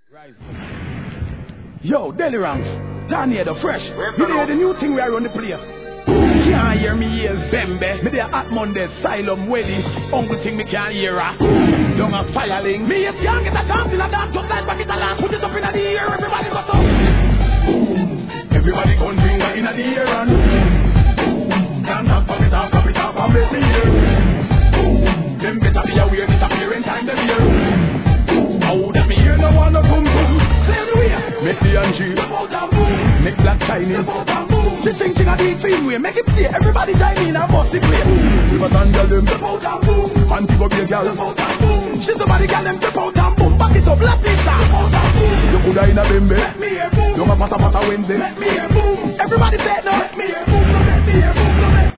Rise. Yo, Deli Ranks, Tanya the Fresh. You hear the new thing we are on the place. Can't hear me ears bembe. Me there at Monday, Asylum, Weddy. Uncle thing me can't hear her. Young a fireling. Me if can't get a chance in a dance, just like back it a lamp. Put it up in the air, everybody got up. Everybody gun finger in the air and can't talk pop it off, and make me hear. Them better be aware, disappear in time, them hear. How that me hear no one no boom boom. Clear the way. Make the Angie. Make Black Chinese. She think she got the same way. Make it play. Everybody join in and bust the play. We must handle them. Auntie go be a girl. She's somebody girl them trip out and boom. Back it up, let me start. You coulda in a bimbe. Let me hear boom. You ma pata Wednesday. Let me hear boom. Everybody say no. Let me hear boom. Let me hear boom.